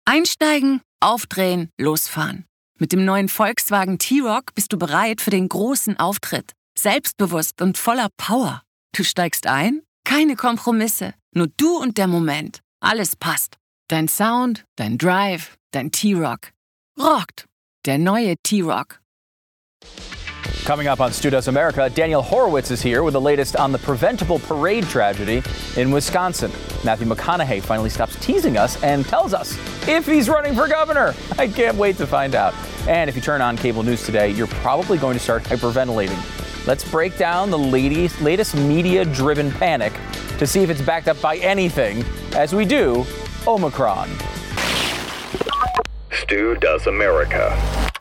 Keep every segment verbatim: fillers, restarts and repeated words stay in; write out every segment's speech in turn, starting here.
Einsteigen, aufdrehen, losfahren. Mit dem neuen Volkswagen T-Roc bist du bereit für den großen Auftritt. Selbstbewusst und voller Power. Du steigst ein? Keine Kompromisse. Nur du und der Moment. Alles passt. Dein Sound, dein Drive, dein T-Roc. Rockt. Der neue T-Roc. Coming up on Stu Does America, Daniel Horowitz is here with the latest on the preventable parade tragedy in Wisconsin. Matthew McConaughey finally stops teasing us and tells us if he's running for governor. I can't wait to find out. And if you turn on cable news today, you're probably going to start hyperventilating. Let's break down the latest, latest media-driven panic to see if it's backed up by anything as we do Omicron. Stu Does America.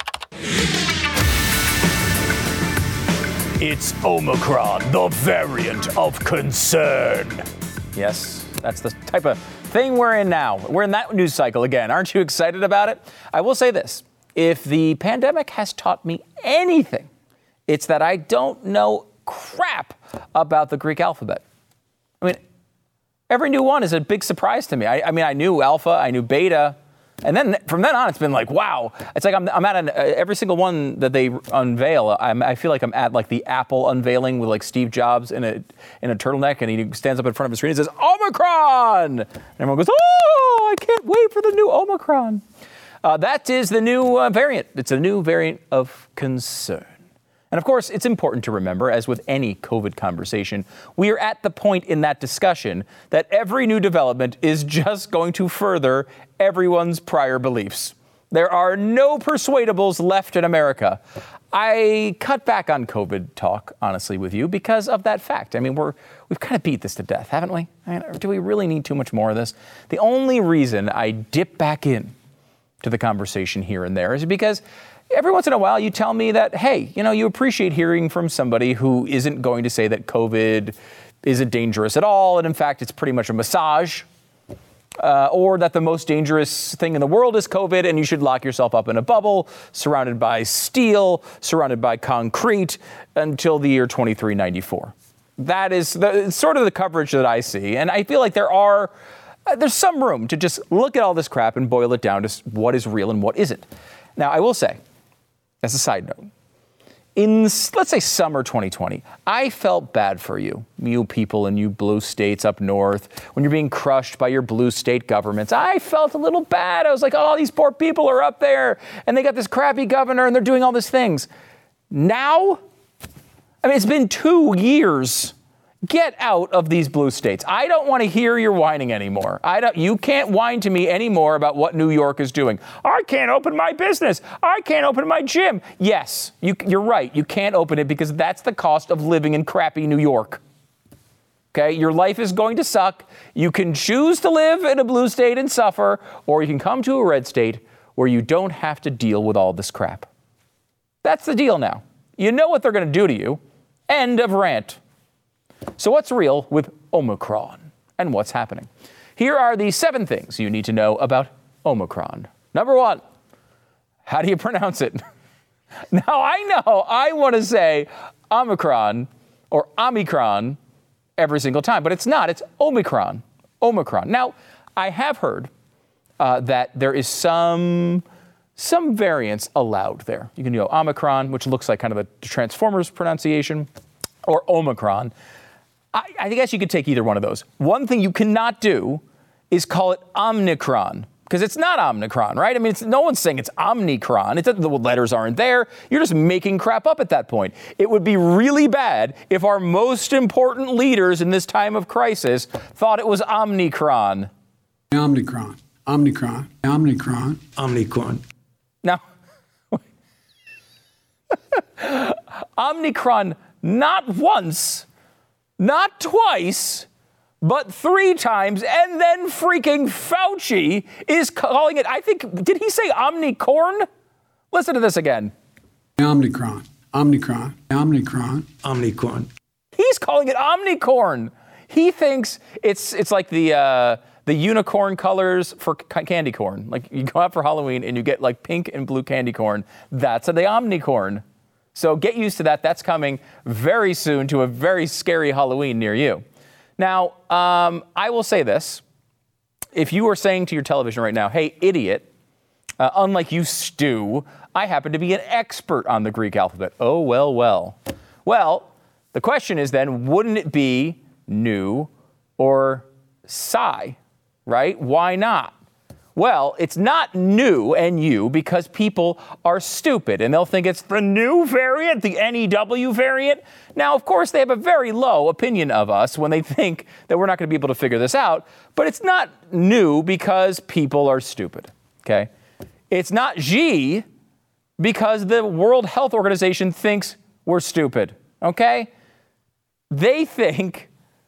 It's Omicron, the variant of concern. Yes, that's the type of thing we're in now. We're in that news cycle again. Aren't you excited about it? I will say this. If the pandemic has taught me anything, it's that I don't know crap about the Greek alphabet. I mean, every new one is a big surprise to me. I, I mean, I knew alpha, I knew beta. And then from then on, it's been like, wow. It's like I'm, I'm at an, uh, every single one that they unveil. I'm, I feel like I'm at like the Apple unveiling with like Steve Jobs in a in a turtleneck, and he stands up in front of his screen and says, Omicron! And everyone goes, oh, I can't wait for the new Omicron. Uh, that is the new uh, variant. It's a new variant of concern. And of course, it's important to remember, as with any COVID conversation, we are at the point in that discussion that every new development is just going to further everyone's prior beliefs. There are no persuadables left in America. I cut back on COVID talk, honestly, with you because of that fact. I mean, we're, we've kind of beat this to death, haven't we? I mean, do we really need too much more of this? The only reason I dip back in to the conversation here and there is because every once in a while, you tell me that, hey, you know, you appreciate hearing from somebody who isn't going to say that COVID isn't dangerous at all. And in fact, it's pretty much a massage. Uh, or that the most dangerous thing in the world is COVID and you should lock yourself up in a bubble, surrounded by steel, surrounded by concrete until the year twenty-three ninety-four. That is the, sort of the coverage that I see. And I feel like there are, uh, there's some room to just look at all this crap and boil it down to what is real and what isn't. Now, I will say, as a side note, in, let's say, summer twenty twenty, I felt bad for you, you people in you blue states up north, when you're being crushed by your blue state governments. I felt a little bad. I was like, oh, these poor people are up there, and they got this crappy governor, and they're doing all these things. Now, I mean, it's been two years. Get out of these blue states. I don't want to hear your whining anymore. I don't. You can't whine to me anymore about what New York is doing. I can't open my business. I can't open my gym. Yes, you, you're right. You can't open it because that's the cost of living in crappy New York. Okay, your life is going to suck. You can choose to live in a blue state and suffer, or you can come to a red state where you don't have to deal with all this crap. That's the deal now. You know what they're going to do to you. End of rant. So what's real with Omicron and what's happening? Here are the seven things you need to know about Omicron. Number one, how do you pronounce it? Now, I know I want to say Omicron or Omicron every single time, but it's not. It's Omicron. Omicron. Now, I have heard uh, that there is some some variance allowed there. You can go Omicron, which looks like kind of a Transformers pronunciation, or Omicron. I, I guess you could take either one of those. One thing you cannot do is call it Omicron, because it's not Omicron, right? I mean, it's, no one's saying it's Omicron. It's, the letters aren't there. You're just making crap up at that point. It would be really bad if our most important leaders in this time of crisis thought it was Omicron. Omicron. Omicron. Omicron. Omicron. Now, Omicron, not once, not twice, but three times, and then freaking Fauci is calling it, I think, did he say Omnicorn? Listen to this again. Omicron. Omicron. Omicron. Omicron. He's calling it Omnicorn. He thinks it's it's like the uh, the unicorn colors for c- candy corn. Like you go out for Halloween and you get like pink and blue candy corn. That's the Omnicorn. So get used to that. That's coming very soon to a very scary Halloween near you. Now, um, I will say this. if you are saying to your television right now, hey, idiot, uh, unlike you, Stu, I happen to be an expert on the Greek alphabet. Oh, well, well. Well, the question is then, wouldn't it be new or psi, right? Why not? Well, it's not new and you because people are stupid and they'll think it's the new variant, the N E W variant. Now, of course, they have a very low opinion of us when they think that we're not going to be able to figure this out. But it's not new because people are stupid, okay? It's not Xi because the World Health Organization thinks we're stupid, okay? They think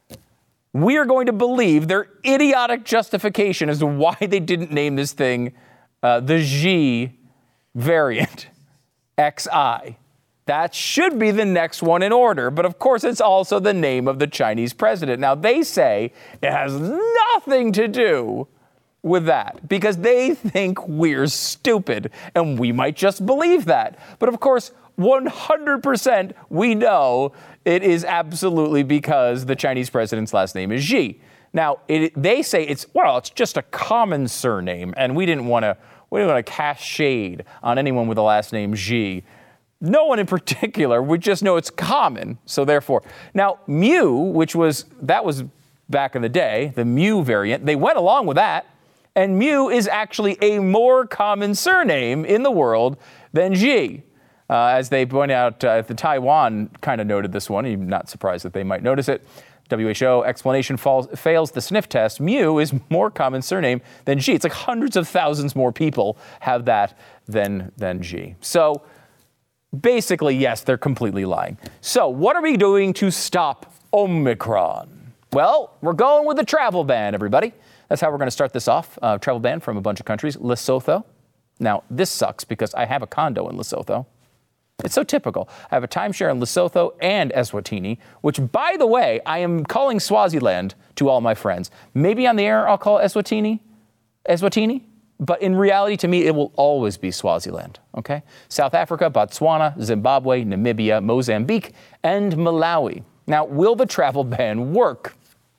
we are going to believe their idiotic justification as to why they didn't name this thing uh, the Xi variant, X I. That should be the next one in order, but of course it's also the name of the Chinese president. Now they say it has nothing to do with that because they think we're stupid and we might just believe that. But of course, one hundred percent we know it is absolutely because the Chinese president's last name is Xi. Now, it, they say it's, well, it's just a common surname, and we didn't want to we didn't want to cast shade on anyone with the last name Xi. No one in particular. We just know it's common, so therefore. Now, Mu, which was, that was back in the day, the Mu variant, they went along with that, and Mu is actually a more common surname in the world than Xi. Uh, as they point out, uh, the Taiwan kind of noted this one. I'm not surprised that they might notice it. W H O explanation falls, fails the sniff test. Mu is more common surname than Xi. It's like hundreds of thousands more people have that than, than Xi. So basically, yes, they're completely lying. So what are we doing to stop Omicron? Well, we're going with the travel ban, everybody. That's how we're going to start this off. Uh, travel ban from a bunch of countries. Lesotho. Now, this sucks because I have a condo in Lesotho. It's so typical. I have a timeshare in Lesotho and Eswatini, which, by the way, I am calling Swaziland to all my friends. Maybe on the air I'll call Eswatini, Eswatini, but in reality, to me, it will always be Swaziland, okay? South Africa, Botswana, Zimbabwe, Namibia, Mozambique, and Malawi. Now, will the travel ban work?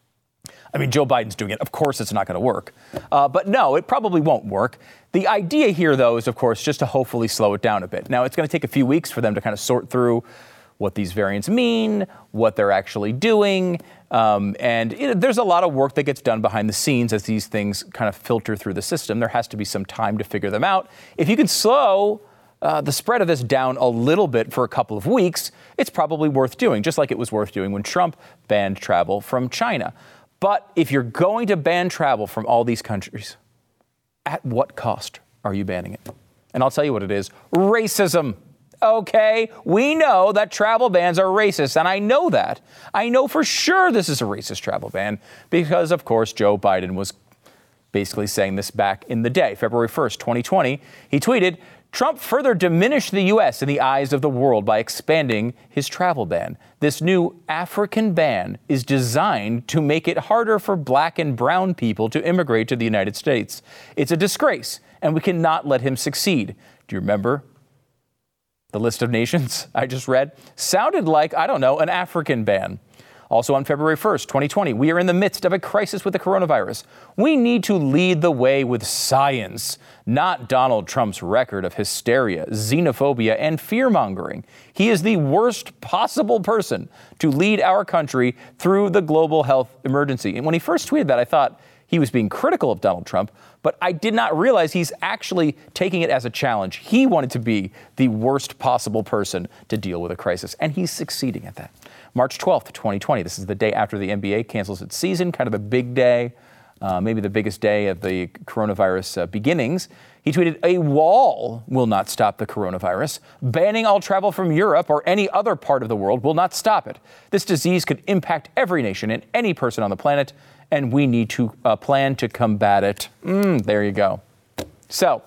I mean, Joe Biden's doing it. Of course it's not going to work. Uh, but no, it probably won't work. The idea here, though, is, of course, just to hopefully slow it down a bit. Now, it's going to take a few weeks for them to kind of sort through what these variants mean, what they're actually doing. Um, and it, there's a lot of work that gets done behind the scenes as these things kind of filter through the system. There has to be some time to figure them out. If you can slow uh, the spread of this down a little bit for a couple of weeks, it's probably worth doing, just like it was worth doing when Trump banned travel from China. But if you're going to ban travel from all these countries, at what cost are you banning it? And I'll tell you what it is. Racism. Okay, we know that travel bans are racist, and I know that. I know for sure this is a racist travel ban because, of course, Joe Biden was basically saying this back in the day. February first, twenty twenty, he tweeted, Trump further diminished the U S in the eyes of the world by expanding his travel ban. This new African ban is designed to make it harder for black and brown people to immigrate to the United States. It's a disgrace, and we cannot let him succeed. Do you remember the list of nations I just read? Sounded like, I don't know, an African ban. Also on February first, twenty twenty, we are in the midst of a crisis with the coronavirus. We need to lead the way with science, not Donald Trump's record of hysteria, xenophobia, and fear-mongering. He is the worst possible person to lead our country through the global health emergency. And when he first tweeted that, I thought he was being critical of Donald Trump, but I did not realize he's actually taking it as a challenge. He wanted to be the worst possible person to deal with a crisis, and he's succeeding at that. March twelfth, twenty twenty. This is the day after the N B A cancels its season, kind of the big day, uh, maybe the biggest day of the coronavirus uh, beginnings. He tweeted, a wall will not stop the coronavirus. Banning all travel from Europe or any other part of the world will not stop it. This disease could impact every nation and any person on the planet, and we need to uh, plan to combat it. Mm, there you go. So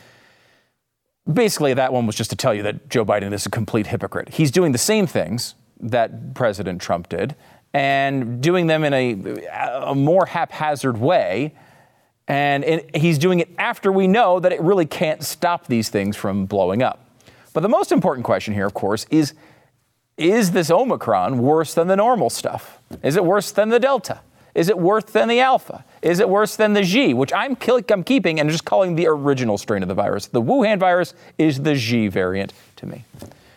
basically, that one was just to tell you that Joe Biden is a complete hypocrite. He's doing the same things that President Trump did and doing them in a, a more haphazard way. And it, he's doing it after we know that it really can't stop these things from blowing up. But the most important question here, of course, is, is this Omicron worse than the normal stuff? Is it worse than the Delta? Is it worse than the Alpha? Is it worse than the G, which I'm, I'm keeping and just calling the original strain of the virus? The Wuhan virus is the G variant to me.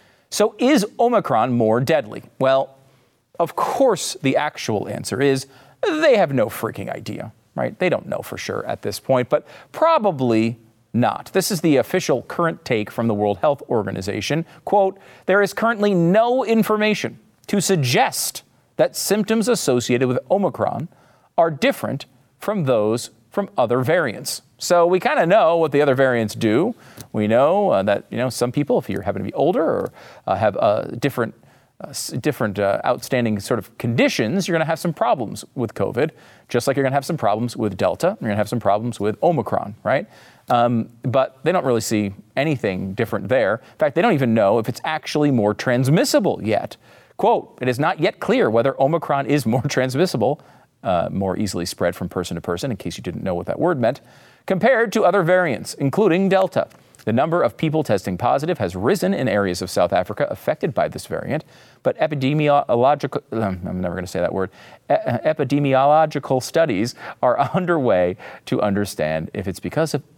So is Omicron more deadly? Well, of course, the actual answer is they have no freaking idea, right? They don't know for sure at this point, but probably not. This is the official current take from the World Health Organization. Quote, there is currently no information to suggest that symptoms associated with Omicron are different from those from other variants. So we kind of know what the other variants do. We know uh, that, you know, some people, if you happen to be older or uh, have uh, different Uh, different uh, outstanding sort of conditions, you're going to have some problems with COVID, just like you're going to have some problems with Delta. You're going to have some problems with Omicron, right? Um, but they don't really see anything different there. In fact, they don't even know if it's actually more transmissible yet. Quote, it is not yet clear whether Omicron is more transmissible, uh, more easily spread from person to person, in case you didn't know what that word meant, compared to other variants, including Delta. The number of people testing positive has risen in areas of South Africa affected by this variant, but epidemiological, I'm never going to say that word, e- epidemiological studies are underway to understand if it's because of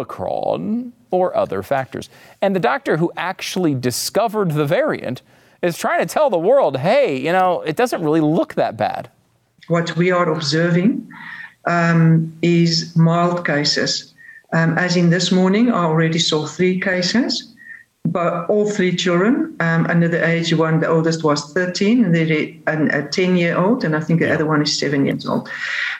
Omicron or other factors. And the doctor who actually discovered the variant is trying to tell the world, hey, you know, it doesn't really look that bad. What we are observing um, is mild cases. Um, as in this morning, I already saw three cases, but all three children um, under the age of one. The oldest was thirteen, and then a ten-year-old, and I think the other one is seven years old.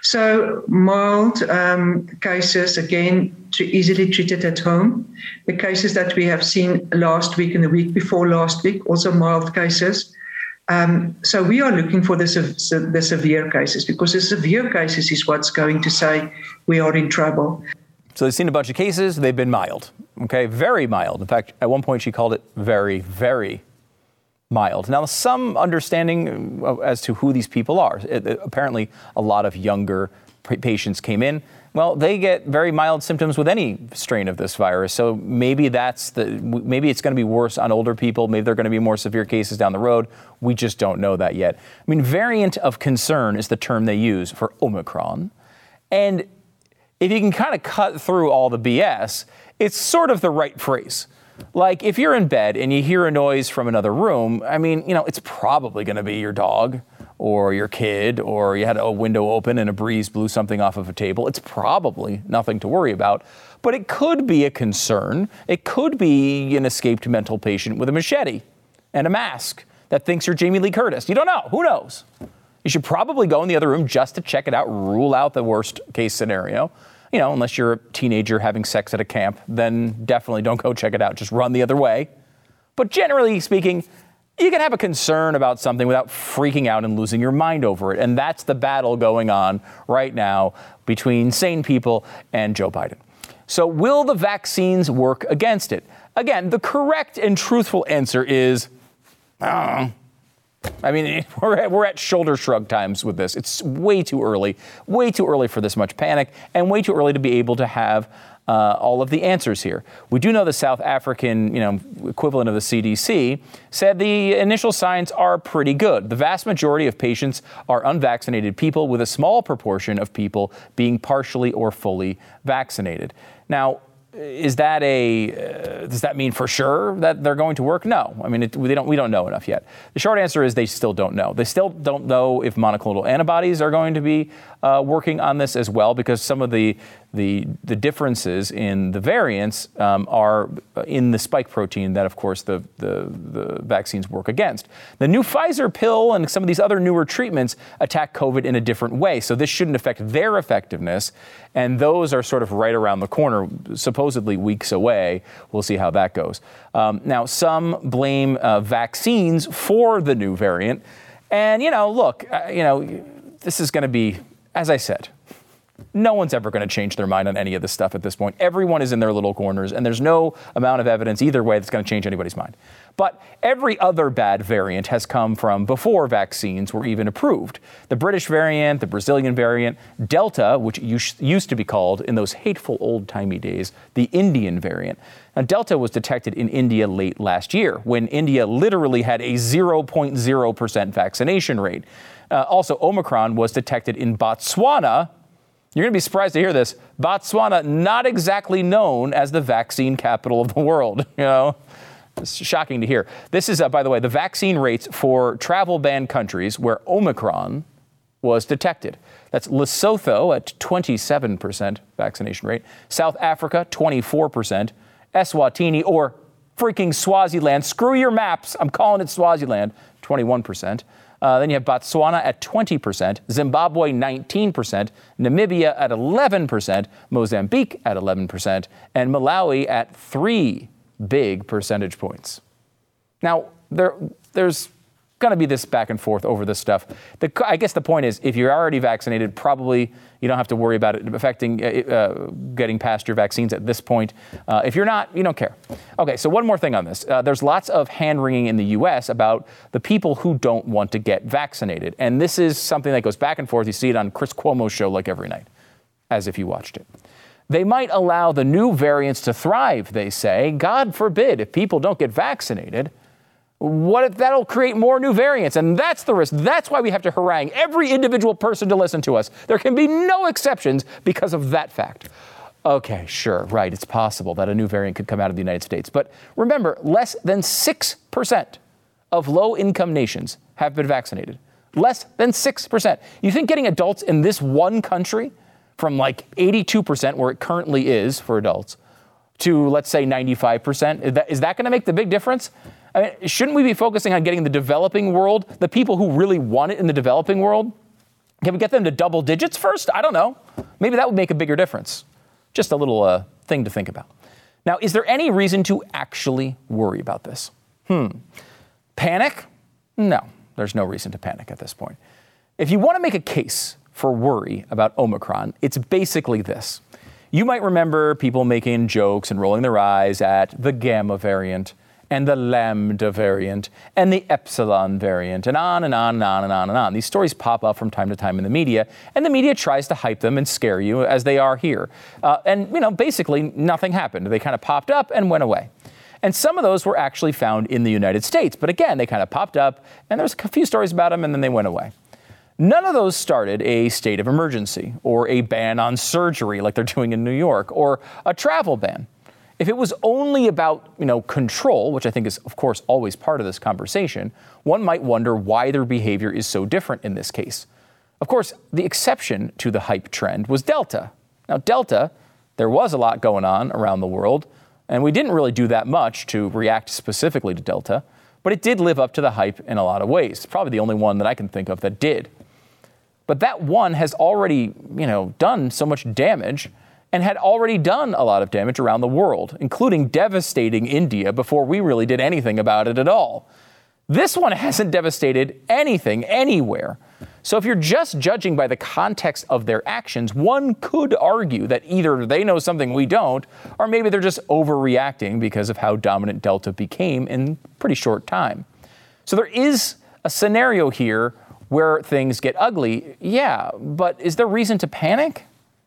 So mild um, cases, again, to easily treated at home. The cases that we have seen last week and the week before last week, also mild cases. Um, so we are looking for the, the severe cases, because the severe cases is what's going to say we are in trouble. So they've seen a bunch of cases. They've been mild, okay, very mild. In fact, at one point she called it very, very mild. Now, some understanding as to who these people are. It, it, apparently, a lot of younger patients came in. Well, they get very mild symptoms with any strain of this virus. So maybe that's the maybe it's going to be worse on older people. Maybe there are going to be more severe cases down the road. We just don't know that yet. I mean, variant of concern is the term they use for Omicron, and if you can kind of cut through all the B S, it's sort of the right phrase. Like, if you're in bed and you hear a noise from another room, I mean, you know, it's probably going to be your dog or your kid, or you had a window open and a breeze blew something off of a table. It's probably nothing to worry about. But it could be a concern. It could be an escaped mental patient with a machete and a mask that thinks you're Jamie Lee Curtis. You don't know. Who knows? You should probably go in the other room just to check it out, rule out the worst case scenario. You know, unless you're a teenager having sex at a camp, then definitely don't go check it out. Just run the other way. But generally speaking, you can have a concern about something without freaking out and losing your mind over it. And that's the battle going on right now between sane people and Joe Biden. So will the vaccines work against it? Again, the correct and truthful answer is, I don't know. I mean, we're at, we're at shoulder shrug times with this. It's way too early, way too early for this much panic, and way too early to be able to have uh, all of the answers here. We do know the South African, you know, equivalent of the C D C said the initial signs are pretty good. The vast majority of patients are unvaccinated people, with a small proportion of people being partially or fully vaccinated. Now, is that a, uh, does that mean for sure that they're going to work? No. I mean, it, they don't, we don't know enough yet. The short answer is they still don't know. They still don't know if monoclonal antibodies are going to be uh, working on this as well, because some of the, the, the differences in the variants um, are in the spike protein that, of course, the, the, the vaccines work against. The new Pfizer pill and some of these other newer treatments attack COVID in a different way, so this shouldn't affect their effectiveness, and those are sort of right around the corner, supposedly weeks away. We'll see how that goes. Um, now, some blame uh, vaccines for the new variant, and, you know, look, uh, you know, this is going to be, as I said, No one's ever going to change their mind on any of this stuff at this point. Everyone is in their little corners, and there's no amount of evidence either way that's going to change anybody's mind. But every other bad variant has come from before vaccines were even approved. The British variant, the Brazilian variant, Delta, which used to be called in those hateful old-timey days, the Indian variant. Now, Delta was detected in India late last year, when India literally had a zero point zero percent vaccination rate. Uh, also, Omicron was detected in Botswana. You're going to be surprised to hear this. Botswana, not exactly known as the vaccine capital of the world. You know, it's shocking to hear. This is, uh, by the way, the vaccine rates for travel ban countries where Omicron was detected. That's Lesotho at twenty-seven percent vaccination rate, South Africa, twenty-four percent, Eswatini, or freaking Swaziland. Screw your maps. I'm calling it Swaziland, twenty-one percent. Uh, then you have Botswana at twenty percent, Zimbabwe nineteen percent, Namibia at eleven percent, Mozambique at eleven percent, and Malawi at three big percentage points. Now, there, there's going to be this back and forth over this stuff. The, I guess the point is, if you're already vaccinated, probably you don't have to worry about it affecting uh, getting past your vaccines at this point. Uh, if you're not, you don't care. Okay, so one more thing on this. Uh, there's lots of hand-wringing in the U S about the people who don't want to get vaccinated. And this is something that goes back and forth. You see it on Chris Cuomo's show like every night, as if you watched it. They might allow the new variants to thrive, they say. God forbid, if people don't get vaccinated, what if that'll create more new variants? And that's the risk. That's why we have to harangue every individual person to listen to us. There can be no exceptions because of that fact. Okay, sure, right. It's possible that a new variant could come out of the United States. But remember, less than six percent of low-income nations have been vaccinated. Less than six percent. You think getting adults in this one country from like eighty-two percent, where it currently is for adults, to, let's say, ninety-five percent, is that, is that going to make the big difference? I mean, shouldn't we be focusing on getting the developing world, the people who really want it in the developing world? Can we get them to double digits first? I don't know. Maybe that would make a bigger difference. Just a little uh, thing to think about. Now, is there any reason to actually worry about this? Hmm. Panic? No, there's no reason to panic at this point. If you want to make a case for worry about Omicron, it's basically this. You might remember people making jokes and rolling their eyes at the Gamma variant, and the Lambda variant, and the Epsilon variant, and on and on and on and on and on. These stories pop up from time to time in the media, and the media tries to hype them and scare you, as they are here. Uh, and, you know, basically nothing happened. They kind of popped up and went away. And some of those were actually found in the United States. But again, they kind of popped up, and there's a few stories about them, and then they went away. None of those started a state of emergency, or a ban on surgery like they're doing in New York, or a travel ban. If it was only about, you know, control, which I think is, of course, always part of this conversation, one might wonder why their behavior is so different in this case. Of course, the exception to the hype trend was Delta. Now, Delta, there was a lot going on around the world, and we didn't really do that much to react specifically to Delta, but it did live up to the hype in a lot of ways. It's probably the only one that I can think of that did. But that one has already, you know, done so much damage, and had already done a lot of damage around the world, including devastating India before we really did anything about it at all. This one hasn't devastated anything anywhere. So if you're just judging by the context of their actions, one could argue that either they know something we don't, or maybe they're just overreacting because of how dominant Delta became in pretty short time. So there is a scenario here where things get ugly, yeah, but is there reason to panic?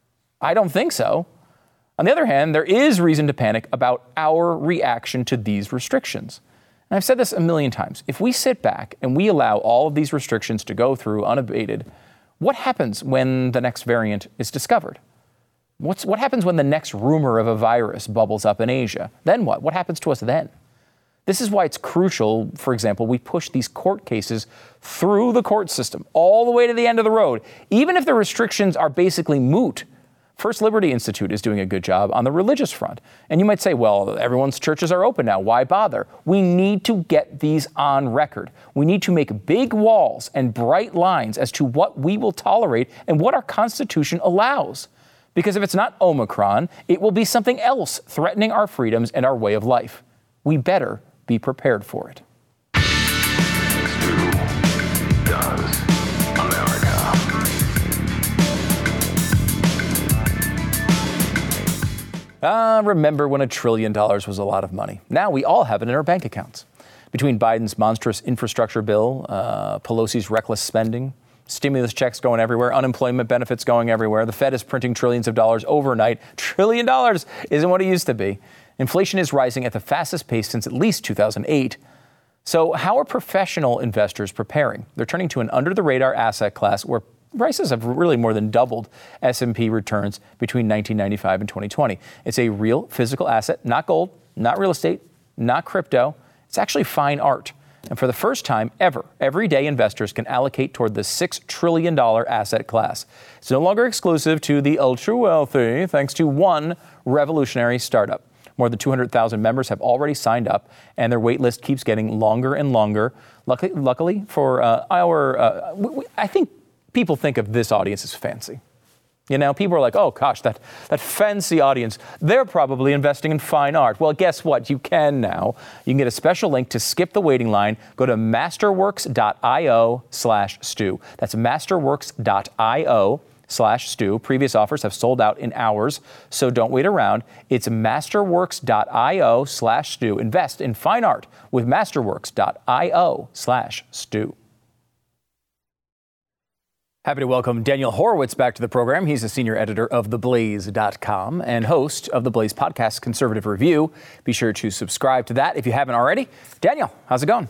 I don't think so. On the other hand, there is reason to panic about our reaction to these restrictions. And I've said this a million times. If we sit back and we allow all of these restrictions to go through unabated, what happens when the next variant is discovered? What's, what happens when the next rumor of a virus bubbles up in Asia? Then what? What happens to us then? This is why it's crucial, for example, we push these court cases through the court system, all the way to the end of the road, even if the restrictions are basically moot. First Liberty Institute is doing a good job on the religious front. And you might say, well, everyone's churches are open now. Why bother? We need to get these on record. We need to make big walls and bright lines as to what we will tolerate and what our Constitution allows. Because if it's not Omicron, it will be something else threatening our freedoms and our way of life. We better be prepared for it. Ah, remember when a trillion dollars was a lot of money. Now we all have it in our bank accounts. Between Biden's monstrous infrastructure bill, uh, Pelosi's reckless spending, stimulus checks going everywhere, unemployment benefits going everywhere, the Fed is printing trillions of dollars overnight. Trillion dollars isn't what it used to be. Inflation is rising at the fastest pace since at least two thousand eight. So how are professional investors preparing? They're turning to an under-the-radar asset class where prices have really more than doubled S and P returns between nineteen ninety-five and twenty twenty. It's a real physical asset, not gold, not real estate, not crypto. It's actually fine art. And for the first time ever, everyday investors can allocate toward the six trillion dollars asset class. It's no longer exclusive to the ultra-wealthy, thanks to one revolutionary startup. More than two hundred thousand members have already signed up, and their wait list keeps getting longer and longer. Luckily, luckily for uh, our, uh, we, we, I think people think of this audience as fancy. You know, people are like, oh, gosh, that, that fancy audience, they're probably investing in fine art. Well, guess what? You can now. You can get a special link to skip the waiting line. Go to masterworks.io slash stew. That's masterworks.io slash stew. Previous offers have sold out in hours, so don't wait around. It's masterworks.io slash stew. Invest in fine art with masterworks.io slash stew. Happy to welcome Daniel Horowitz back to the program. He's a senior editor of the blaze dot com and host of the Blaze podcast, Conservative Review. Be sure to subscribe to that if you haven't already. Daniel, how's it going?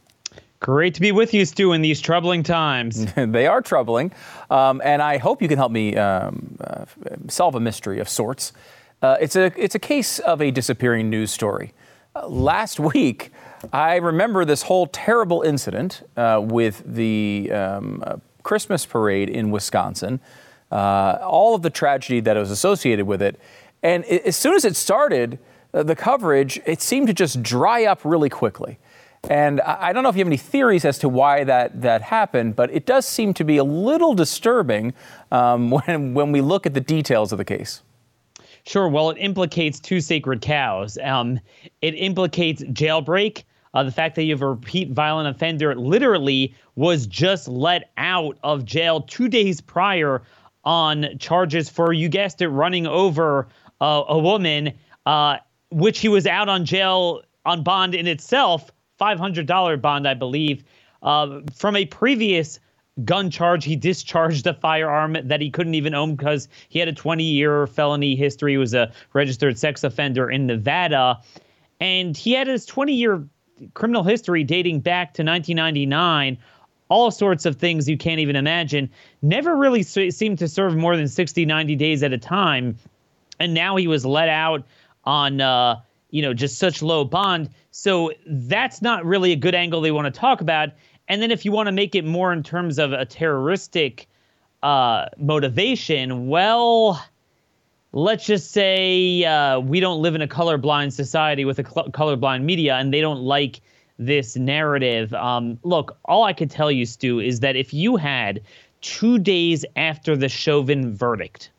Great to be with you, Stu, in these troubling times. They are troubling, um, and I hope you can help me um, uh, solve a mystery of sorts. Uh, it's a it's a case of a disappearing news story. Uh, last week, I remember this whole terrible incident uh, with the um, uh, Christmas parade in Wisconsin, uh, all of the tragedy that was associated with it, and it, as soon as it started, uh, the coverage, it seemed to just dry up really quickly. And I don't know if you have any theories as to why that, that happened, but it does seem to be a little disturbing um, when when we look at the details of the case. Sure. Well, it implicates two sacred cows. Um, it implicates jailbreak. Uh, the fact that you have a repeat violent offender literally was just let out of jail two days prior on charges for, you guessed it, running over uh, a woman, uh, which he was out on jail on bond in itself. five hundred dollars bond, I believe. Uh, from a previous gun charge, he discharged a firearm that he couldn't even own because he had a twenty-year felony history. He was a registered sex offender in Nevada. And he had his twenty-year criminal history dating back to nineteen ninety-nine. All sorts of things you can't even imagine. Never really seemed to serve more than sixty, ninety days at a time. And now he was let out on... Uh, you know, just such low bond. So that's not really a good angle they want to talk about. And then if you want to make it more in terms of a terroristic uh, motivation, well, let's just say uh, we don't live in a colorblind society with a cl- colorblind media, and they don't like this narrative. Um, look, all I could tell you, Stu, is that if you had two days after the Chauvin verdict,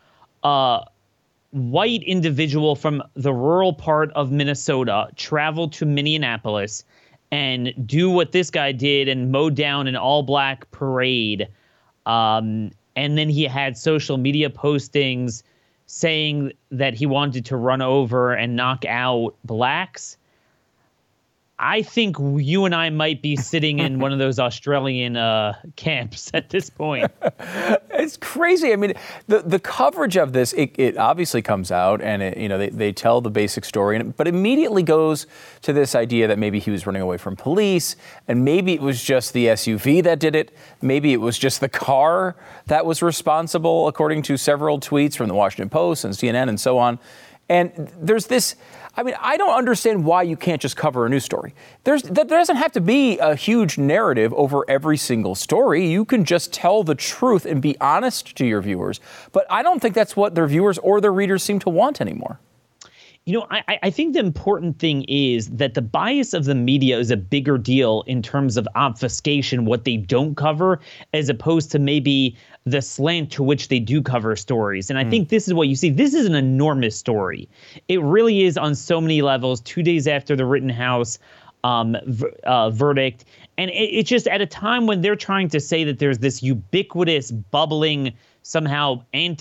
uh, white individual from the rural part of Minnesota travel to Minneapolis and do what this guy did and mow down an all-black parade. Um, and then he had social media postings saying that he wanted to run over and knock out blacks. I think you and I might be sitting in one of those Australian uh, camps at this point. It's crazy. I mean, the, the coverage of this, it, it obviously comes out and, it, you know, they, they tell the basic story, and, but immediately goes to this idea that maybe he was running away from police, and maybe it was just the S U V that did it. Maybe it was just the car that was responsible, according to several tweets from the Washington Post and C N N and so on. And there's this, I mean, I don't understand why you can't just cover a news story. There's, there doesn't have to be a huge narrative over every single story. You can just tell the truth and be honest to your viewers. But I don't think that's what their viewers or their readers seem to want anymore. You know, I, I think the important thing is that the bias of the media is a bigger deal in terms of obfuscation, what they don't cover, as opposed to maybe the slant to which they do cover stories. And I mm. think this is what you see. This is an enormous story. It really is on so many levels, two days after the Rittenhouse um, v- uh, verdict. And it, it's just at a time when they're trying to say that there's this ubiquitous, bubbling somehow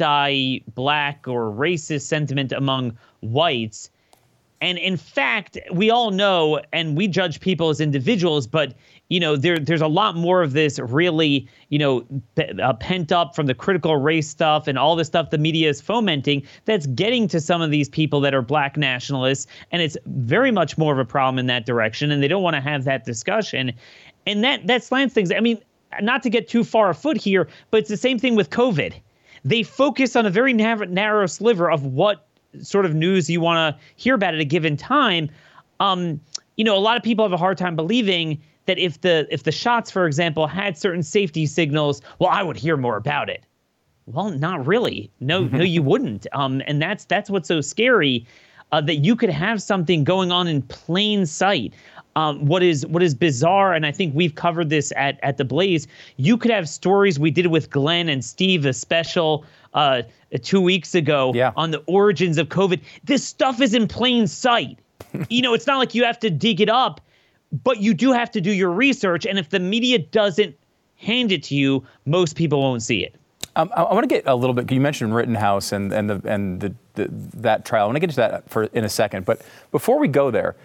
anti-black or racist sentiment among whites. And in fact, we all know, and we judge people as individuals, but, you know, there, there's a lot more of this really, you know, p- uh, pent up from the critical race stuff and all the stuff the media is fomenting that's getting to some of these people that are black nationalists. And it's very much more of a problem in that direction. And they don't want to have that discussion. And that, that slants things. I mean, not to get too far afoot here, but it's the same thing with COVID. They focus on a very narrow, narrow sliver of what sort of news you want to hear about at a given time. Um, you know, a lot of people have a hard time believing that if the if the shots, for example, had certain safety signals, well, I would hear more about it. Well, not really. No, no, you wouldn't. Um, and that's that's what's so scary, uh, that you could have something going on in plain sight. Um, what is what is bizarre, and I think we've covered this at, at The Blaze, you could have stories. We did it with Glenn and Steve, a special uh, two weeks ago yeah. on the origins of COVID. This stuff is in plain sight. You know, it's not like you have to dig it up, but you do have to do your research. And if the media doesn't hand it to you, most people won't see it. Um, I, I want to get a little bit. You mentioned Rittenhouse and and the and the, the that trial. I want to get to that for in a second. But before we go there.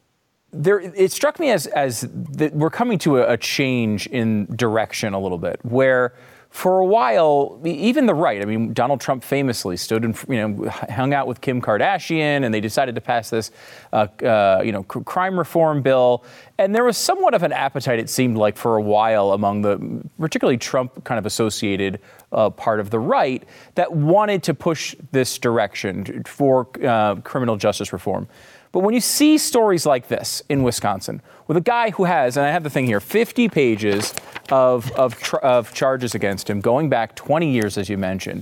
There, it struck me as as that we're coming to a, a change in direction a little bit, where for a while, even the right, I mean, Donald Trump famously stood and, you know, hung out with Kim Kardashian, and they decided to pass this, uh, uh, you know, c- crime reform bill. And there was somewhat of an appetite, it seemed like, for a while among the particularly Trump kind of associated uh, part of the right that wanted to push this direction for uh, criminal justice reform. But when you see stories like this in Wisconsin, with a guy who has, and I have the thing here, fifty pages of of, tr- of charges against him, going back twenty years, as you mentioned,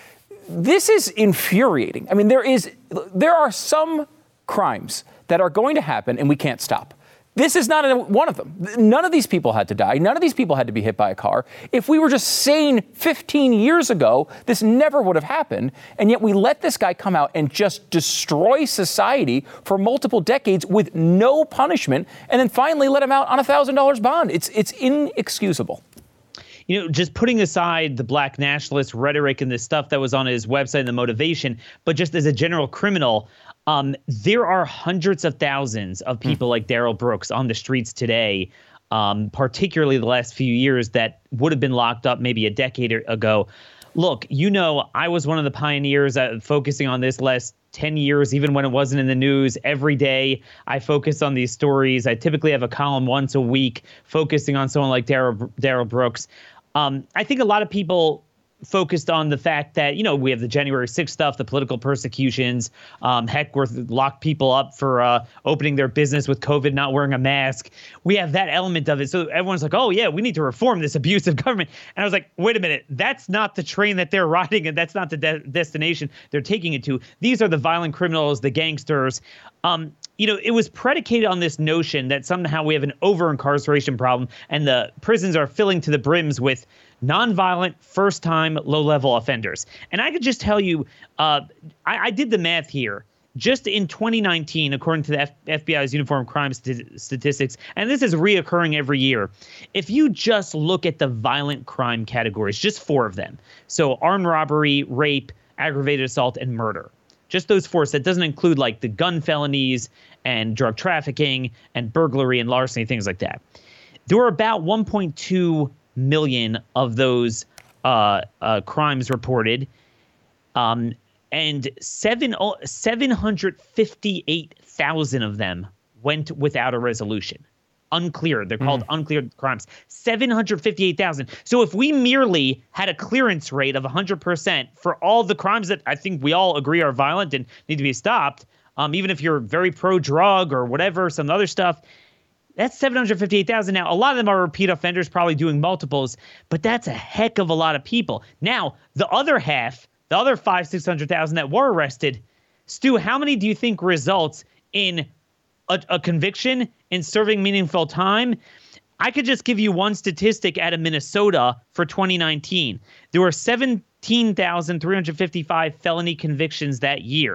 this is infuriating. I mean, there is, there are some crimes that are going to happen and we can't stop. This is not a, one of them. None of these people had to die. None of these people had to be hit by a car. If we were just sane fifteen years ago, this never would have happened. And yet we let this guy come out and just destroy society for multiple decades with no punishment, and then finally let him out on a one thousand dollars bond. It's it's inexcusable. You know, just putting aside the black nationalist rhetoric and the stuff that was on his website and the motivation, but just as a general criminal, Um, there are hundreds of thousands of people mm. like Darrell Brooks on the streets today, um, particularly the last few years, that would have been locked up maybe a decade ago. Look, you know, I was one of the pioneers uh, focusing on this last ten years, even when it wasn't in the news. Every day I focus on these stories. I typically have a column once a week focusing on someone like Darrell Darrell Brooks. Um, I think a lot of people focused on the fact that, you know, we have the January sixth stuff, the political persecutions. Um, heck, we're locked people up for uh, opening their business with COVID, not wearing a mask. We have that element of it. So everyone's like, oh, yeah, we need to reform this abusive government. And I was like, wait a minute, that's not the train that they're riding, and that's not the de- destination they're taking it to. These are the violent criminals, the gangsters. Um, you know, it was predicated on this notion that somehow we have an over-incarceration problem and the prisons are filling to the brims with nonviolent, first-time, low-level offenders. And I could just tell you, uh, I, I did the math here. Just in twenty nineteen, according to the F- FBI's Uniform Crime st- Statistics, and this is reoccurring every year, if you just look at the violent crime categories, just four of them, so armed robbery, rape, aggravated assault, and murder, just those four, so that doesn't include like the gun felonies and drug trafficking and burglary and larceny, things like that. There were about one point two million of those uh, uh, crimes reported, um, and seven seven hundred fifty-eight thousand of them went without a resolution. Unclear. They're called mm. uncleared crimes. seven hundred fifty-eight thousand. So if we merely had a clearance rate of one hundred percent for all the crimes that I think we all agree are violent and need to be stopped, um, even if you're very pro-drug or whatever, some other stuff, that's seven hundred fifty-eight thousand. Now, a lot of them are repeat offenders, probably doing multiples, but that's a heck of a lot of people. Now, the other half, the other five, six hundred thousand that were arrested, Stu, how many do you think results in a, a conviction, in serving meaningful time? I could just give you one statistic out of Minnesota for twenty nineteen. There were seventeen thousand three hundred fifty-five felony convictions that year.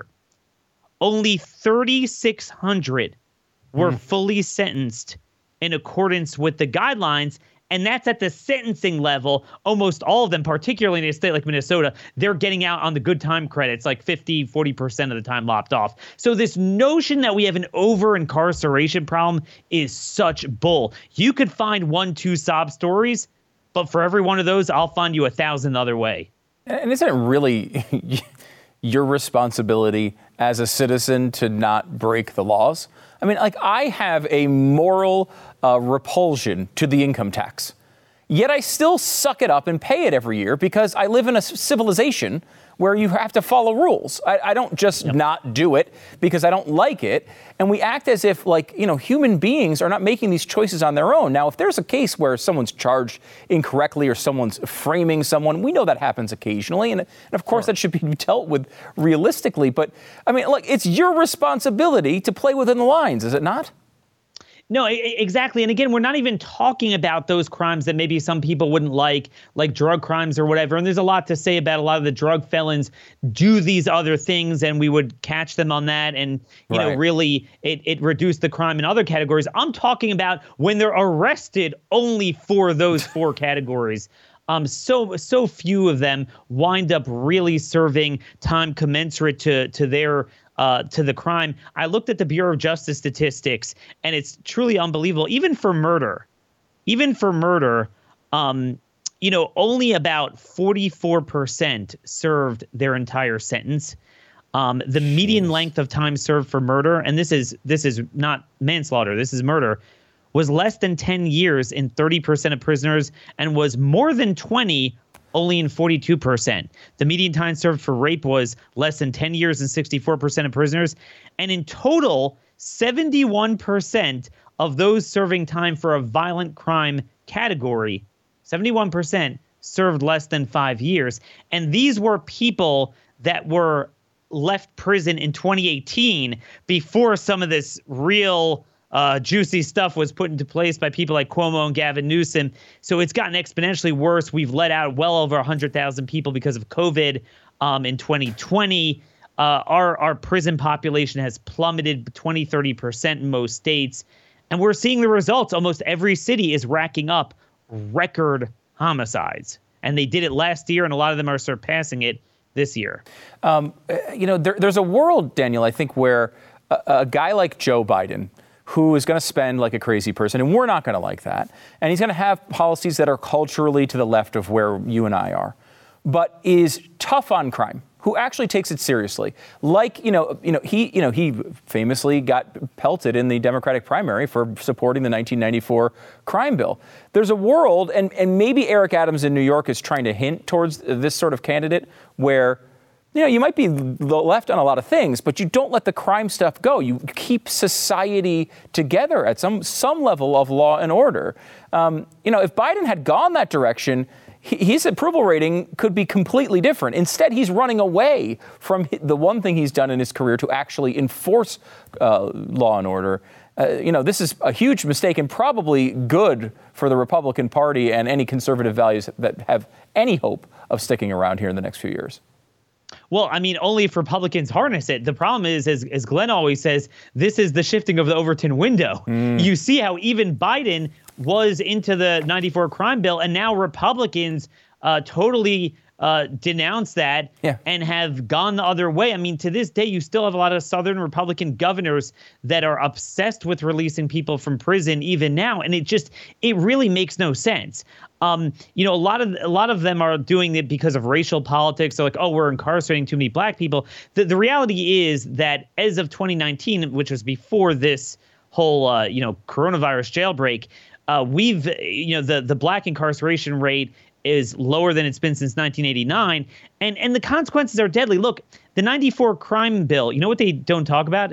Only thirty-six hundred were mm. fully sentenced in accordance with the guidelines, And that's at the sentencing level. Almost all of them, particularly in a state like Minnesota, they're getting out on the good time credits, like fifty, forty percent of the time lopped off. So this notion that we have an over-incarceration problem is such bull. You could find one, two sob stories, but for every one of those, I'll find you a thousand other way. And isn't it really your responsibility as a citizen to not break the laws? I mean, like, I have a moral uh, repulsion to the income tax, yet I still suck it up and pay it every year because I live in a civilization where you have to follow rules. I, I don't just yep. not do it because I don't like it. And we act as if, like, you know, human beings are not making these choices on their own. Now, if there's a case where someone's charged incorrectly or someone's framing someone, we know that happens occasionally. And, and of course, sure. that should be dealt with realistically. But, I mean, look, it's your responsibility to play within the lines, is it not? No, exactly. And again, we're not even talking about those crimes that maybe some people wouldn't like, like drug crimes or whatever. And there's a lot to say about a lot of the drug felons do these other things, and we would catch them on that. And, you right. know, really it, it reduced the crime in other categories. I'm talking about when they're arrested only for those four categories. Um, so so few of them wind up really serving time commensurate to to their Uh, to the crime. I looked at the Bureau of Justice statistics, and it's truly unbelievable. Even for murder, even for murder, um, you know, only about forty-four percent served their entire sentence. Um, the Jeez. median length of time served for murder, and this is this is not manslaughter, this is murder, was less than ten years in thirty percent of prisoners, and was more than twenty only in forty-two percent. The median time served for rape was less than ten years in sixty-four percent of prisoners. And in total, seventy-one percent of those serving time for a violent crime category, seventy-one percent served less than five years. And these were people that were left prison in twenty eighteen before some of this real Uh, juicy stuff was put into place by people like Cuomo and Gavin Newsom. So it's gotten exponentially worse. We've let out well over one hundred thousand people because of COVID um, in twenty twenty. Uh, our, our prison population has plummeted twenty, thirty percent in most states. And we're seeing the results. Almost every city is racking up record homicides. And they did it last year, and a lot of them are surpassing it this year. Um, you know, there, there's a world, Daniel, I think, where a, a guy like Joe Biden, who is going to spend like a crazy person, and we're not going to like that. And he's going to have policies that are culturally to the left of where you and I are, but is tough on crime, who actually takes it seriously. Like, you know, you know, he, you know, he famously got pelted in the Democratic primary for supporting the nineteen ninety-four crime bill. There's a world, and, and maybe Eric Adams in New York is trying to hint towards this sort of candidate where, you know, you might be left on a lot of things, but you don't let the crime stuff go. You keep society together at some some level of law and order. Um, you know, if Biden had gone that direction, he, his approval rating could be completely different. Instead, he's running away from the one thing he's done in his career to actually enforce uh, law and order. Uh, you know, this is a huge mistake and probably good for the Republican Party and any conservative values that have any hope of sticking around here in the next few years. Well, I mean, only if Republicans harness it. The problem is, as, as Glenn always says, this is the shifting of the Overton window. Mm. You see how even Biden was into the ninety-four crime bill, and now Republicans uh, totally uh, denounce that yeah. and have gone the other way. I mean, to this day, you still have a lot of Southern Republican governors that are obsessed with releasing people from prison even now. And it just, it really makes no sense. Um, you know, a lot of a lot of them are doing it because of racial politics. They're like, oh, we're incarcerating too many black people. The, the reality is that as of twenty nineteen, which was before this whole, uh, you know, coronavirus jailbreak, uh, we've, you know, the, the black incarceration rate is lower than it's been since nineteen eighty-nine. And, and the consequences are deadly. Look, the ninety-four crime bill, you know what they don't talk about?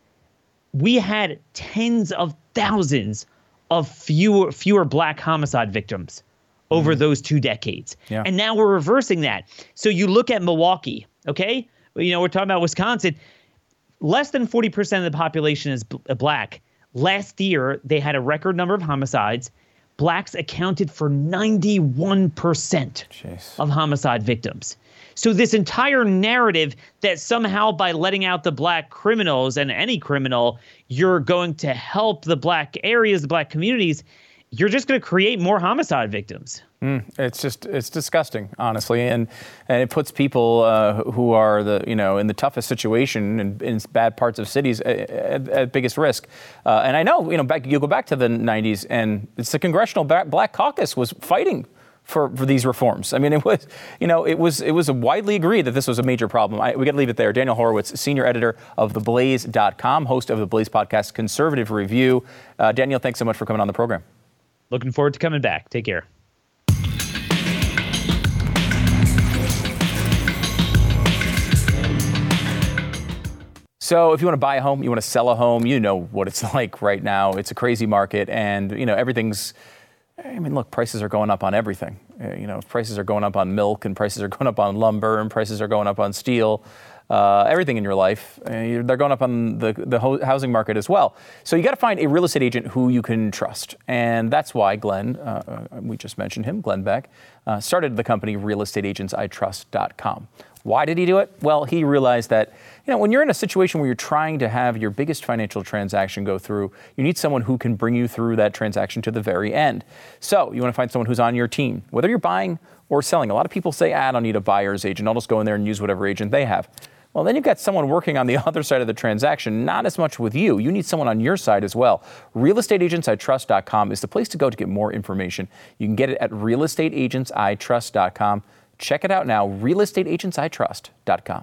We had tens of thousands of fewer fewer black homicide victims over mm. those two decades. Yeah. And now we're reversing that. So you look at Milwaukee, okay? You know, we're talking about Wisconsin. Less than forty percent of the population is b- black. Last year, they had a record number of homicides. Blacks accounted for ninety-one percent Jeez. Of homicide victims. So this entire narrative that somehow by letting out the black criminals and any criminal, you're going to help the black areas, the black communities, you're just going to create more homicide victims. Mm, it's just, it's disgusting, honestly. And, and it puts people uh, who are the, you know, in the toughest situation in, in bad parts of cities at, at, at biggest risk. Uh, and I know, you know, back, you go back to the nineties and it's the Congressional Black Caucus was fighting for, for these reforms. I mean, it was, you know, it was, it was widely agreed that this was a major problem. I, we got to leave it there. Daniel Horowitz, senior editor of the blaze dot com, host of the Blaze podcast, Conservative Review. Uh, Daniel, thanks so much for coming on the program. Looking forward to coming back. Take care. So if you want to buy a home, you want to sell a home, you know what it's like right now. It's a crazy market and, you know, everything's, I mean, look, prices are going up on everything. Uh, you know, prices are going up on milk and prices are going up on lumber and prices are going up on steel. Uh, everything in your life, uh, they're going up on the, the ho- housing market as well. So you got to find a real estate agent who you can trust. And that's why Glenn, uh, we just mentioned him, Glenn Beck, uh, started the company real estate agents I trust dot com. Why did he do it? Well, he realized that, you know, when you're in a situation where you're trying to have your biggest financial transaction go through, you need someone who can bring you through that transaction to the very end. So you want to find someone who's on your team, whether you're buying or selling. A lot of people say, ah, I don't need a buyer's agent. I'll just go in there and use whatever agent they have. Well, then you've got someone working on the other side of the transaction, not as much with you. You need someone on your side as well. real estate agents I trust dot com is the place to go to get more information. You can get it at real estate agents I trust dot com. Check it out now, real estate agents I trust dot com.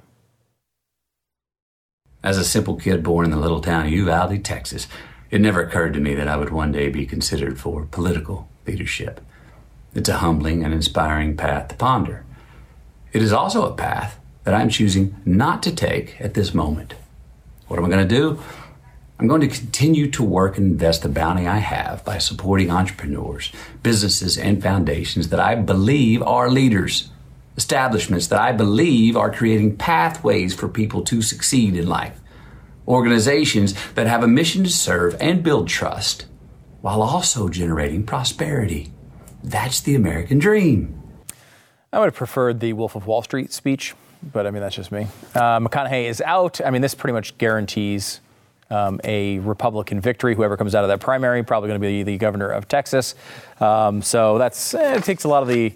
As a simple kid born in the little town of Uvalde, Texas, it never occurred to me that I would one day be considered for political leadership. It's a humbling and inspiring path to ponder. It is also a path that I'm choosing not to take at this moment. What am I going to do? I'm going to continue to work and invest the bounty I have by supporting entrepreneurs, businesses, and foundations that I believe are leaders, establishments that I believe are creating pathways for people to succeed in life, organizations that have a mission to serve and build trust while also generating prosperity. That's the American dream. I would have preferred the Wolf of Wall Street speech, but I mean, that's just me. Uh, McConaughey is out. I mean, this pretty much guarantees um, a Republican victory. Whoever comes out of that primary, probably going to be the governor of Texas. Um, so that's, eh, it takes a lot of the,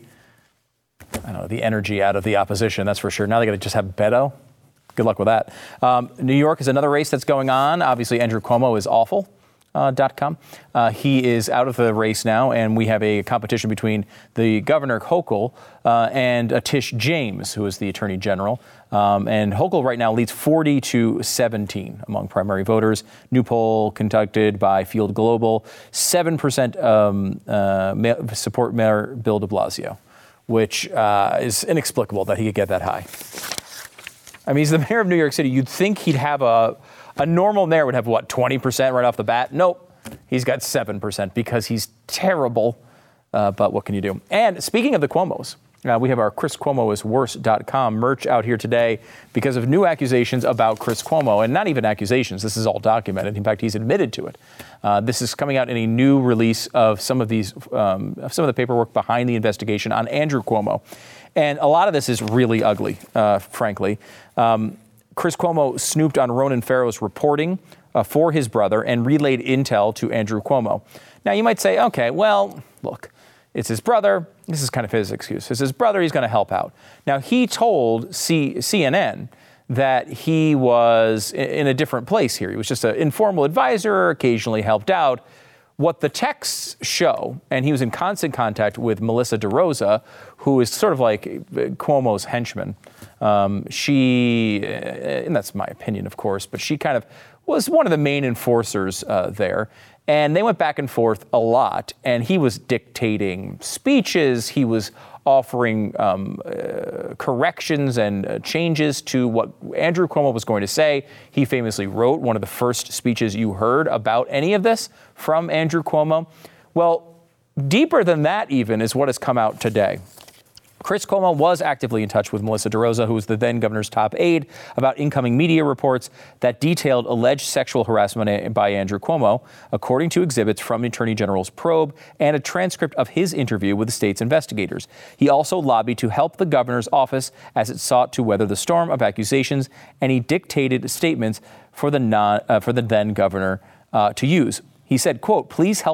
I don't know, the energy out of the opposition, that's for sure. Now they got to just have Beto. Good luck with that. Um, New York is another race that's going on. Obviously, Andrew Cuomo is awful. Uh, dot com. Uh, he is out of the race now, and we have a competition between the Governor Hochul uh, and uh, Tish James, who is the Attorney General. Um, and Hochul right now leads forty to seventeen among primary voters. New poll conducted by Field Global, seven percent um, uh, support Mayor Bill de Blasio, which uh, is inexplicable that he could get that high. I mean, he's the mayor of New York City. You'd think he'd have a A normal mayor would have, what, twenty percent right off the bat? Nope. He's got seven percent because he's terrible. Uh, but what can you do? And speaking of the Cuomos, uh, we have our Chris Cuomo is worse dot com merch out here today because of new accusations about Chris Cuomo. And not even accusations. This is all documented. In fact, he's admitted to it. Uh, this is coming out in a new release of some of these, um, of some of the paperwork behind the investigation on Andrew Cuomo. And a lot of this is really ugly, uh, frankly. Um, Chris Cuomo snooped on Ronan Farrow's reporting uh, for his brother and relayed intel to Andrew Cuomo. Now, you might say, okay, well, look, it's his brother. This is kind of his excuse. It's his brother. He's going to help out. Now, he told C- CNN that he was in a different place here. He was just an informal advisor, occasionally helped out. What the texts show, and he was in constant contact with Melissa DeRosa, who is sort of like Cuomo's henchman. Um, she, and that's my opinion, of course, but she kind of was one of the main enforcers uh, there. And they went back and forth a lot, and he was dictating speeches. He was offering um, uh, corrections and uh, changes to what Andrew Cuomo was going to say. He famously wrote one of the first speeches you heard about any of this from Andrew Cuomo. Well, deeper than that even is what has come out today. Chris Cuomo was actively in touch with Melissa DeRosa, who was the then governor's top aide, about incoming media reports that detailed alleged sexual harassment by Andrew Cuomo, according to exhibits from the Attorney General's probe and a transcript of his interview with the state's investigators. He also lobbied to help the governor's office as it sought to weather the storm of accusations, and he dictated statements for the non, uh, for the then governor uh, to use. He said, quote, "Please help me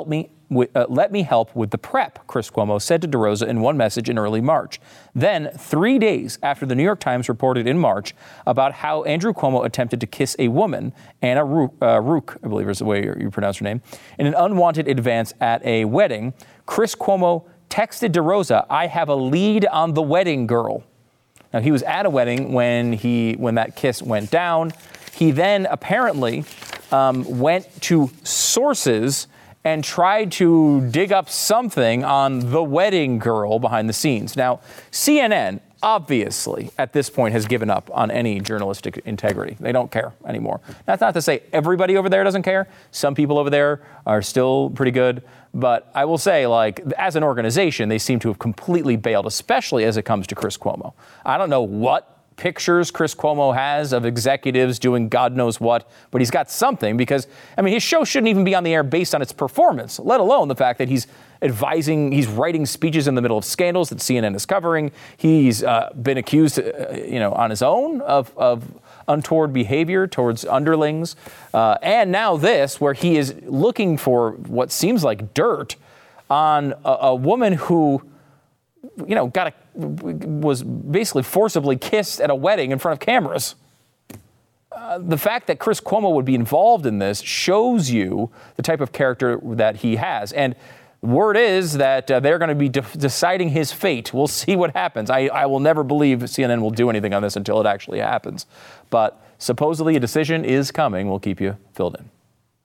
w- uh, let me help with the prep, Chris Cuomo said to DeRosa in one message in early March. Then, three days after the New York Times reported in March about how Andrew Cuomo attempted to kiss a woman, Anna Rook, uh, Rook I believe is the way you pronounce her name, in an unwanted advance at a wedding, Chris Cuomo texted DeRosa, "I have a lead on the wedding girl." Now, he was at a wedding when he when that kiss went down. He then apparently um, went to sources and tried to dig up something on the wedding girl behind the scenes. Now, C N N obviously at this point has given up on any journalistic integrity. They don't care anymore. That's not to say everybody over there doesn't care. Some people over there are still pretty good. But I will say, like, as an organization, they seem to have completely bailed, especially as it comes to Chris Cuomo. I don't know what pictures Chris Cuomo has of executives doing God knows what, but he's got something because, I mean, his show shouldn't even be on the air based on its performance, let alone the fact that he's advising, he's writing speeches in the middle of scandals that C N N is covering. He's uh, been accused, uh, you know, on his own of, of untoward behavior towards underlings. Uh, and now this, where he is looking for what seems like dirt on a, a woman who, you know, got a, was basically forcibly kissed at a wedding in front of cameras. Uh, the fact that Chris Cuomo would be involved in this shows you the type of character that he has. And word is that uh, they're going to be de- deciding his fate. We'll see what happens. I, I will never believe C N N will do anything on this until it actually happens. But supposedly a decision is coming. We'll keep you filled in.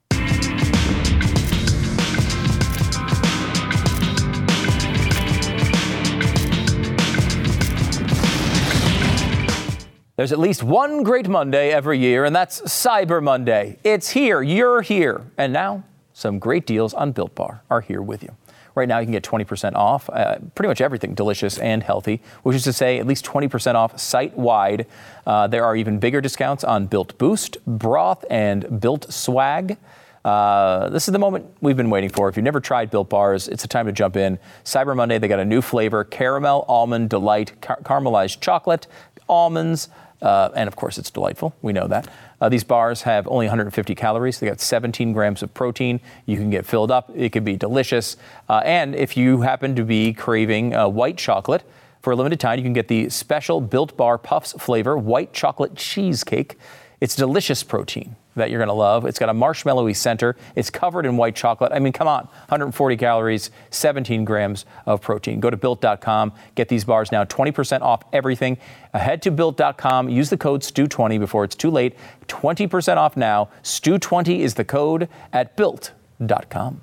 There's at least one great Monday every year, and that's Cyber Monday. It's here. You're here. And now, some great deals on Built Bar are here with you. Right now, you can get twenty percent off uh, pretty much everything delicious and healthy, which is to say at least twenty percent off site-wide. Uh, there are even bigger discounts on Built Boost, Broth, and Built Swag. Uh, this is the moment we've been waiting for. If you've never tried Built Bars, it's the time to jump in. Cyber Monday, they got a new flavor, Caramel Almond Delight, car- caramelized chocolate, almonds, Uh, and of course, it's delightful. We know that. Uh, these bars have only one hundred fifty calories. They got seventeen grams of protein. You can get filled up. It can be delicious. Uh, and if you happen to be craving uh, white chocolate, for a limited time, you can get the special Built Bar Puffs flavor white chocolate cheesecake. It's delicious protein that you're going to love. It's got a marshmallowy center. It's covered in white chocolate. I mean, come on, one hundred forty calories, seventeen grams of protein. Go to built dot com. Get these bars now, twenty percent off everything. Uh, head to built dot com. Use the code S T U twenty before it's too late. twenty percent off now. S T U twenty is the code at built dot com.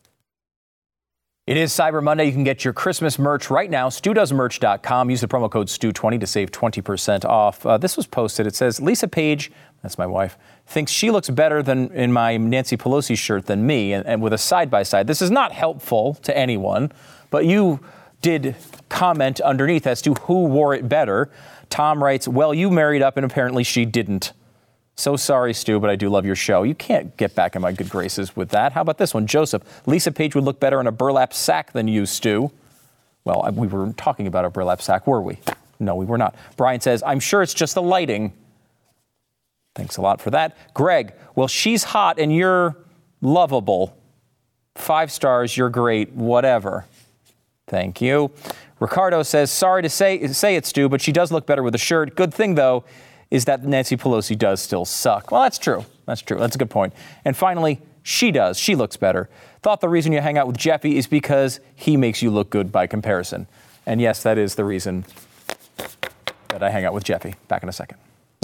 It is Cyber Monday. You can get your Christmas merch right now. stu does merch dot com. Use the promo code S T U twenty to save twenty percent off. Uh, this was posted. It says, Lisa Page, that's my wife, thinks she looks better than in my Nancy Pelosi shirt than me, and, and with a side-by-side. This is not helpful to anyone, but you did comment underneath as to who wore it better. Tom writes, well, you married up and apparently she didn't. So sorry, Stu, but I do love your show. You can't get back in my good graces with that. How about this one? Joseph, Lisa Page would look better in a burlap sack than you, Stu. Well, we were talking about a burlap sack, were we? No, we were not. Brian says, I'm sure it's just the lighting. Thanks a lot for that. Greg, well, she's hot and you're lovable. Five stars, you're great, whatever. Thank you. Ricardo says, sorry to say, say it, Stu, but she does look better with a shirt. Good thing, though, is that Nancy Pelosi does still suck. Well, that's true. That's true. That's a good point. And finally, she does. She looks better. Thought the reason you hang out with Jeffy is because he makes you look good by comparison. And yes, that is the reason that I hang out with Jeffy. Back in a second.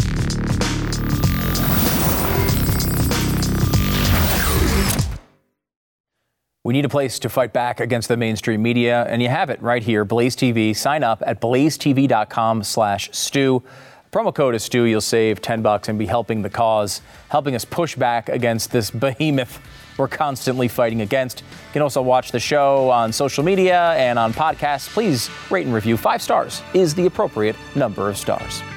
We need a place to fight back against the mainstream media, and you have it right here, Blaze T V. Sign up at blaze t v dot com slash Stu. Promo code is Stu. You'll save ten bucks and be helping the cause, helping us push back against this behemoth we're constantly fighting against. You can also watch the show on social media and on podcasts. Please rate and review. Five stars is the appropriate number of stars.